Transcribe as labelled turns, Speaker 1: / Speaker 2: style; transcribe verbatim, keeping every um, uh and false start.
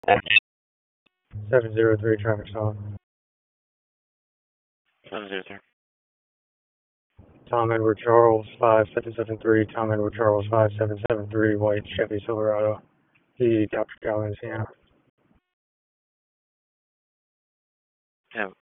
Speaker 1: seven zero three traffic stop.
Speaker 2: seven zero three.
Speaker 1: Tom Edward Charles five seven seven three. Tom Edward Charles five seven seven three. White Chevy Silverado. He Doctor Galvin, Sienna.
Speaker 2: Yeah,